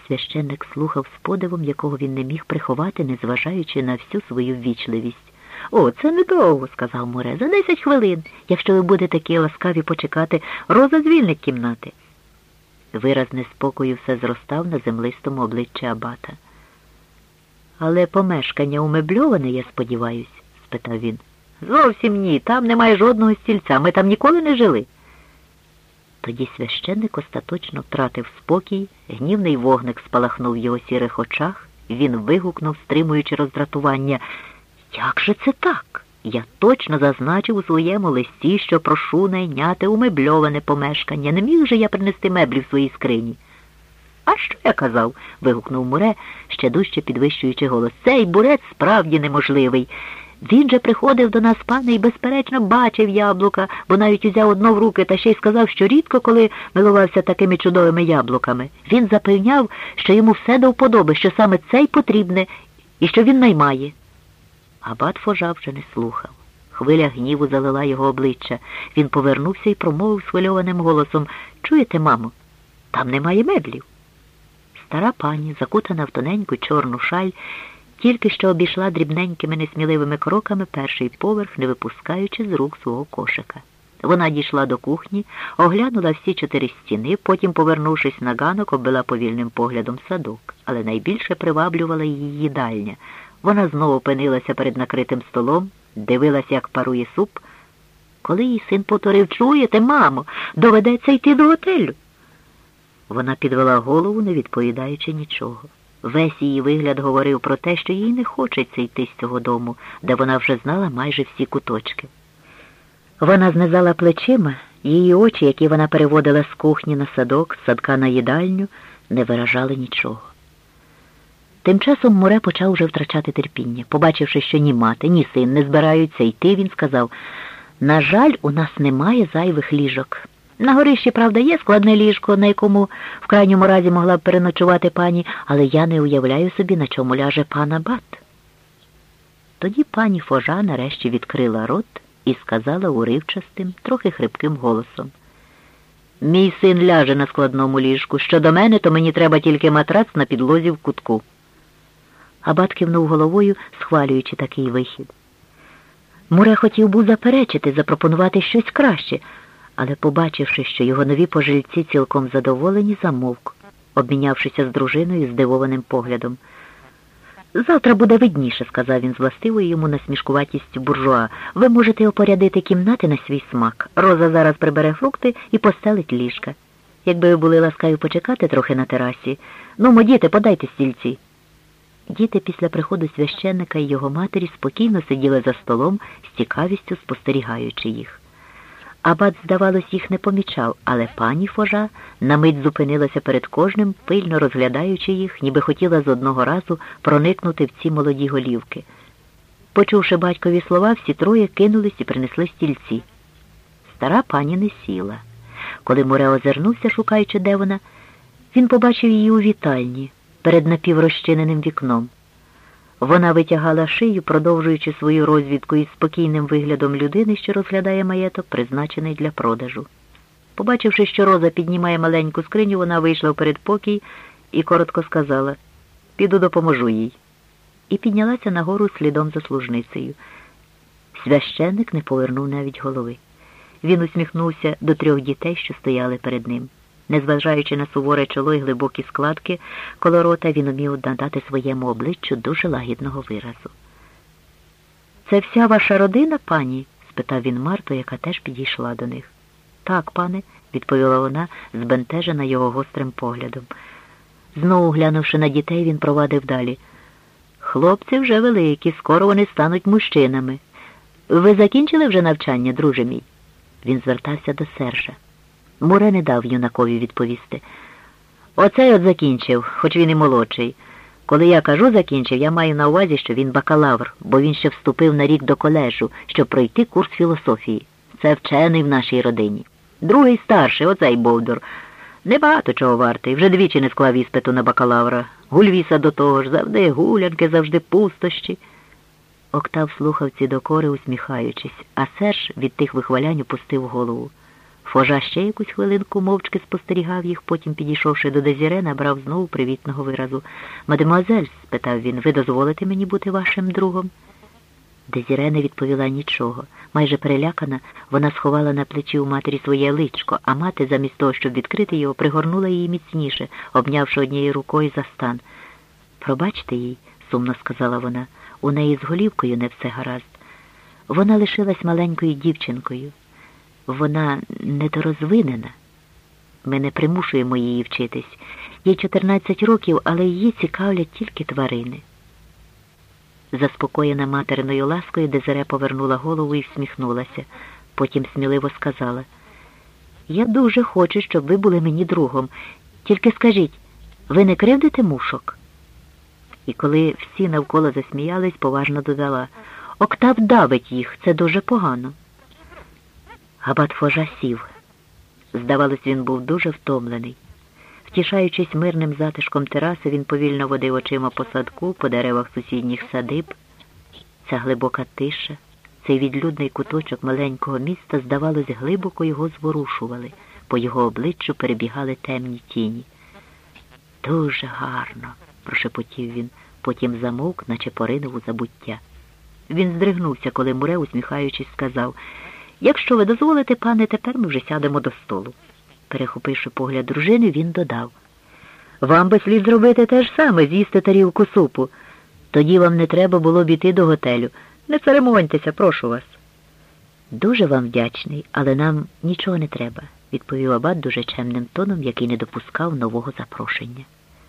Священник слухав з подивом, якого він не міг приховати, незважаючи на всю свою ввічливість. «О, це недовго», – сказав Муре, – «за 10 хвилин. Якщо ви будете такі ласкаві почекати, Роза звільнить кімнати». Вираз неспокою все зростав на землистому обличчі абата. «Але помешкання умебльоване, я сподіваюсь?» – спитав він. «Зовсім ні, там немає жодного стільця, ми там ніколи не жили». Тоді священник остаточно втратив спокій, гнівний вогник спалахнув в його сірих очах, він вигукнув, стримуючи роздратування: «Як же це так? Я точно зазначив у своєму листі, що прошу найняти умебльоване помешкання. Не міг же я принести меблі в своїй скрині?» «А що я казав?» – вигукнув Муре, ще дужче підвищуючи голос. «Цей бурець справді неможливий. Він же приходив до нас, пане, і, безперечно, бачив яблука, бо навіть узяв одно в руки та ще й сказав, що рідко коли милувався такими чудовими яблуками. Він запевняв, що йому все до вподоби, що саме цей потрібне і що він наймає». Абат Фожа вже не слухав. Хвиля гніву залила його обличчя. Він повернувся і промовив схвильованим голосом: «Чуєте, мамо, там немає меблів». Стара пані, закутана в тоненьку чорну шаль, тільки що обійшла дрібненькими несміливими кроками перший поверх, не випускаючи з рук свого кошика. Вона дійшла до кухні, оглянула всі 4 стіни, потім, повернувшись на ганок, обвела повільним поглядом садок. Але найбільше приваблювала її їдальня. Вона знову опинилася перед накритим столом, дивилася, як парує суп. Коли її син повторив: «Чуєте, мамо, доведеться йти до готелю». Вона підвела голову, не відповідаючи нічого. Весь її вигляд говорив про те, що їй не хочеться йти з цього дому, де вона вже знала майже всі куточки. Вона знизала плечима, її очі, які вона переводила з кухні на садок, з садка на їдальню, не виражали нічого. Тим часом Муре почав вже втрачати терпіння. Побачивши, що ні мати, ні син не збираються йти, він сказав: «На жаль, у нас немає зайвих ліжок. На горищі, правда, є складне ліжко, на якому в крайньому разі могла б переночувати пані, але я не уявляю собі, на чому ляже пан абат». Тоді пані Фожа нарешті відкрила рот і сказала уривчастим, трохи хрипким голосом: «Мій син ляже на складному ліжку. Щодо мене, то мені треба тільки матрац на підлозі в кутку». Абат кивнув головою, схвалюючи такий вихід. Муре хотів був заперечити, запропонувати щось краще, але, побачивши, що його нові пожильці цілком задоволені, замовк, обмінявшися з дружиною здивованим поглядом. «Завтра буде видніше», – сказав він з властивою йому насмішкуватістю буржуа. «Ви можете опорядити кімнати на свій смак. Роза зараз прибере фрукти і постелить ліжка. Якби ви були ласкаві почекати трохи на терасі. Ну, діти, подайте стільці». Діти після приходу священника і його матері спокійно сиділи за столом, з цікавістю спостерігаючи їх. Абат, здавалось, їх не помічав, але пані Фожа на мить зупинилася перед кожним, пильно розглядаючи їх, ніби хотіла з одного разу проникнути в ці молоді голівки. Почувши батькові слова, всі троє кинулись і принесли стільці. Стара пані не сіла. Коли Муре озирнувся, шукаючи, де вона, він побачив її у вітальні, перед напіврозчиненим вікном. Вона витягала шию, продовжуючи свою розвідку із спокійним виглядом людини, що розглядає маєток, призначений для продажу. Побачивши, що Роза піднімає маленьку скриню, вона вийшла в передпокій і коротко сказала: «Піду допоможу їй». І піднялася нагору слідом за служницею. Священник не повернув навіть голови. Він усміхнувся до 3 дітей, що стояли перед ним. Незважаючи на суворе чоло і глибокі складки коло рота, він умів надати своєму обличчю дуже лагідного виразу. «Це вся ваша родина, пані?» – спитав він Марту, яка теж підійшла до них. «Так, пане», – відповіла вона, збентежена його гострим поглядом. Знову глянувши на дітей, він провадив далі: «Хлопці вже великі, скоро вони стануть мужчинами. Ви закінчили вже навчання, друже мій?» Він звертався до Сержа. Муре не дав юнакові відповісти. «Оцей от закінчив, хоч він і молодший. Коли я кажу закінчив, я маю на увазі, що він бакалавр, бо він ще вступив на рік до коледжу, щоб пройти курс філософії. Це вчений в нашій родині. Другий старший, оцей Бовдур, небагато чого вартий, вже 2 не склав іспиту на бакалавра. Гульвіса до того ж, завжди гулянки, завжди пустощі». Октав слухав ці докори, усміхаючись, а Серж від тих вихвалянь опустив голову. Фожа ще якусь хвилинку мовчки спостерігав їх, потім, підійшовши до Дезіре, набрав знову привітного виразу. «Мадемуазель», – спитав він, – «ви дозволите мені бути вашим другом?» Дезіре не відповіла нічого. Майже перелякана, вона сховала на плечі у матері своє личко, а мати, замість того, щоб відкрити його, пригорнула її міцніше, обнявши однією рукою за стан. «Пробачте їй», – сумно сказала вона, – «у неї з голівкою не все гаразд. Вона лишилась маленькою дівчинкою. Вона недорозвинена. Ми не примушуємо її вчитись. Їй 14 років, але її цікавлять тільки тварини». Заспокоєна материною ласкою, Дезире повернула голову і всміхнулася. Потім сміливо сказала: «Я дуже хочу, щоб ви були мені другом. Тільки скажіть, ви не кривдите мушок?» І коли всі навколо засміялись, поважно додала: «Октав давить їх, це дуже погано». Абат Фожа сів. Здавалось, він був дуже втомлений. Втішаючись мирним затишком тераси, він повільно водив очима по садку, по деревах сусідніх садиб. Ця глибока тиша, цей відлюдний куточок маленького міста, здавалось, глибоко його зворушували, по його обличчю перебігали темні тіні. «Дуже гарно», – прошепотів він, потім замовк, наче поринув у забуття. Він здригнувся, коли Муре, усміхаючись, сказав: «Якщо ви дозволите, пане, тепер ми вже сядемо до столу». Перехопивши погляд дружини, він додав: «Вам би слід зробити те ж саме, з'їсти тарілку супу. Тоді вам не треба було б іти до готелю. Не церемоньтеся, прошу вас». «Дуже вам вдячний, але нам нічого не треба», – відповів абат дуже чемним тоном, який не допускав нового запрошення.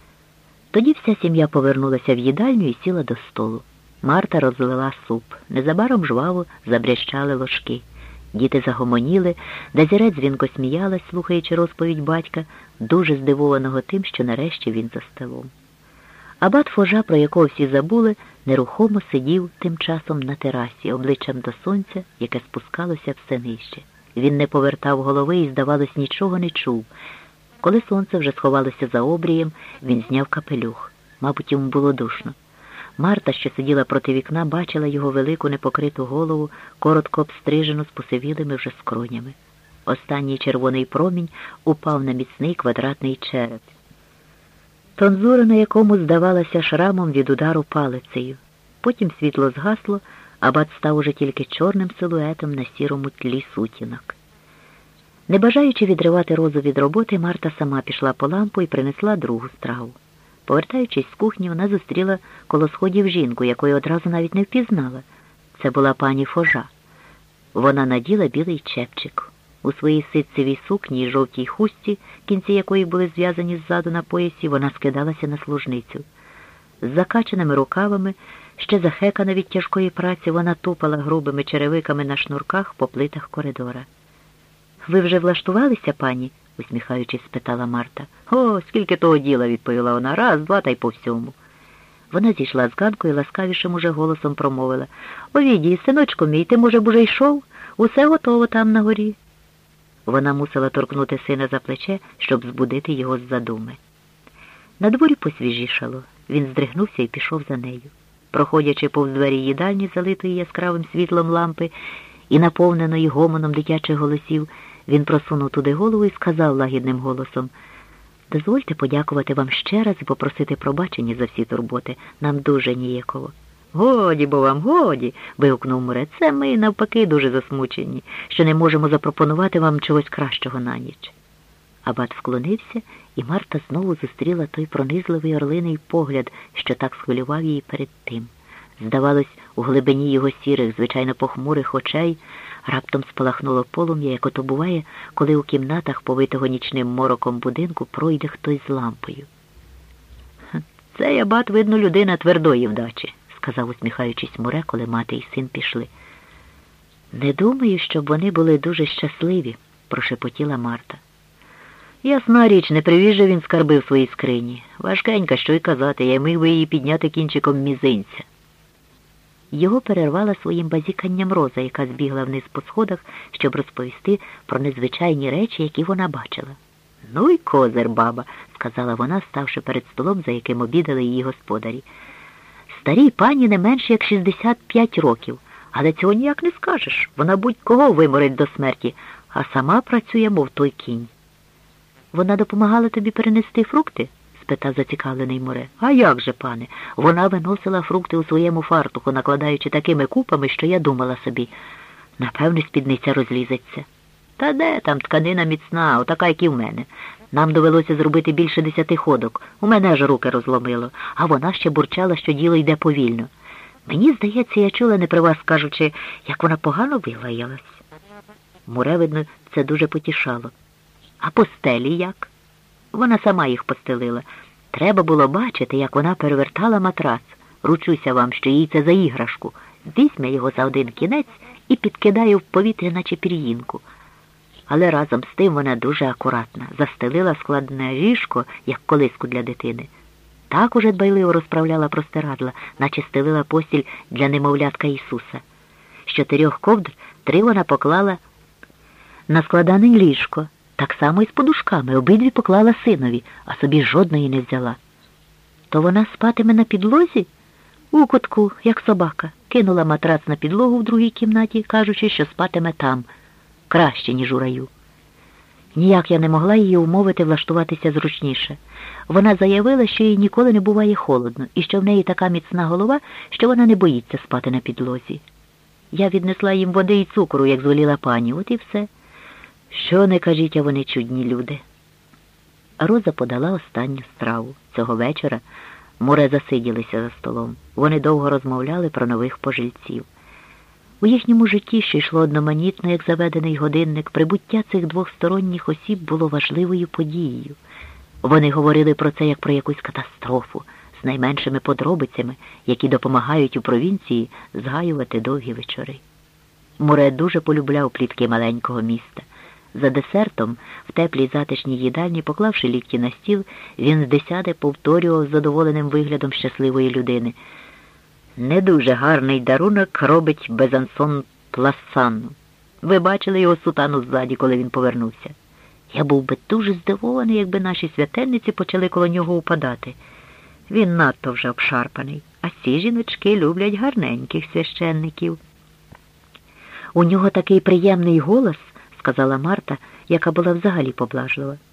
Тоді вся сім'я повернулася в їдальню і сіла до столу. Марта розлила суп. Незабаром жваво забрящали ложки. Діти загомоніли, Дезіре дзвінко сміялась, слухаючи розповідь батька, дуже здивованого тим, що нарешті він за столом. Абат Фожа, про якого всі забули, нерухомо сидів тим часом на терасі, обличчям до сонця, яке спускалося все нижче. Він не повертав голови і, здавалось, нічого не чув. Коли сонце вже сховалося за обрієм, він зняв капелюх. Мабуть, йому було душно. Марта, що сиділа проти вікна, бачила його велику непокриту голову, коротко обстрижену з посивілими вже скронями. Останній червоний промінь упав на міцний квадратний череп, тонзура на якому здавалася шрамом від удару палицею. Потім світло згасло, абат став уже тільки чорним силуетом на сірому тлі сутінок. Не бажаючи відривати Розу від роботи, Марта сама пішла по лампу і принесла другу страву. Повертаючись з кухні, вона зустріла коло сходів жінку, якої одразу навіть не впізнала. Це була пані Фожа. Вона наділа білий чепчик. У своїй ситцевій сукні й жовтій хустці, кінці якої були зв'язані ззаду на поясі, вона скидалася на служницю. З закачаними рукавами, ще захекана від тяжкої праці, вона тупала грубими черевиками на шнурках по плитах коридора. «Ви вже влаштувалися, пані?» – усміхаючись, спитала Марта. «О, скільки того діла», – відповіла вона, – «раз, два та й по всьому». Вона зійшла з ганку і ласкавішим уже голосом промовила: «Овідій, синочку мій, ти, може б, уже йшов? Усе готово там на горі». Вона мусила торкнути сина за плече, щоб збудити його з задуми. На дворі посвіжішало. Він здригнувся і пішов за нею. Проходячи повз двері їдальні, залитої яскравим світлом лампи і наповненої гомоном дитячих голосів, він просунув туди голову і сказав лагідним голосом: «Дозвольте подякувати вам ще раз і попросити пробачення за всі турботи. Нам дуже ніяково». «Годі, бо вам, годі!» – вигукнув Муре. «Це ми, навпаки, дуже засмучені, що не можемо запропонувати вам чогось кращого на ніч». Абат вклонився, і Марта знову зустріла той пронизливий орлиний погляд, що так схвилював її перед тим. Здавалось, у глибині його сірих, звичайно похмурих очей раптом спалахнуло полум'я, як ото буває, коли у кімнатах, повитого нічним мороком будинку, пройде хтось з лампою. «Цей абат, видно, людина твердої вдачі», – сказав, усміхаючись, Муре, коли мати і син пішли. «Не думаю, щоб вони були дуже щасливі», – прошепотіла Марта. «Ясна річ, не привіз же він скарби в своїй скрині. Важкенька, що й казати, я міг би її підняти кінчиком мізинця». Його перервала своїм базіканням Роза, яка збігла вниз по сходах, щоб розповісти про незвичайні речі, які вона бачила. «Ну й козир, баба», – сказала вона, ставши перед столом, за яким обідали її господарі. «Старій пані не менше, як 65 років, але цього ніяк не скажеш. Вона будь-кого виморить до смерті, а сама працює, мов той кінь. Вона допомагала тобі перенести фрукти? Спитав зацікавлений Море. А як же, пане? Вона виносила фрукти у своєму фартуху, накладаючи такими купами, що я думала собі. Напевне, спідниця розлізеться. Та де там тканина міцна, отака, як і в мене. Нам довелося зробити більше 10 ходок. У мене аж руки розломило. А вона ще бурчала, що діло йде повільно. Мені здається, я чула, не при вас кажучи, як вона погано вилаялась. Море, видно, це дуже потішало. А постелі як? Вона сама їх постелила. Треба було бачити, як вона перевертала матрац. Ручуся вам, що їй це за іграшку. Візьме його за один кінець і підкидає в повітря, наче пір'їнку. Але разом з тим вона дуже акуратна. Застелила складне ліжко, як колиску для дитини. Так уже дбайливо розправляла простирадла, наче стелила постіль для немовлятка Ісуса. З 4 ковдр 3 вона поклала на складане ліжко. Так само і з подушками. Обидві поклала синові, а собі жодної не взяла. То вона спатиме на підлозі? У кутку, як собака. Кинула матрац на підлогу в другій кімнаті, кажучи, що спатиме там. Краще, ніж у раю. Ніяк я не могла її умовити влаштуватися зручніше. Вона заявила, що їй ніколи не буває холодно, і що в неї така міцна голова, що вона не боїться спати на підлозі. Я віднесла їм води і цукру, як звеліла пані, от і все. Що не кажіть, а вони чудні люди. Роза подала останню страву. Цього вечора Море засиділися за столом. Вони довго розмовляли про нових пожильців. У їхньому житті, що йшло одноманітно, як заведений годинник, прибуття цих двохсторонніх осіб було важливою подією. Вони говорили про це як про якусь катастрофу, з найменшими подробицями, які допомагають у провінції згаювати довгі вечори. Море дуже полюбляв плітки маленького міста. За десертом, в теплій затишній їдальні, поклавши лікті на стіл, він здесяте повторював з задоволеним виглядом щасливої людини. Не дуже гарний дарунок робить Безансон Пласанну. Ви бачили його сутану ззаді, коли він повернувся? Я був би дуже здивований, якби наші священниці почали коло нього упадати. Він надто вже обшарпаний, а ці жіночки люблять гарненьких священників. У нього такий приємний голос, сказала Марта, яка була взагалі поблажлива.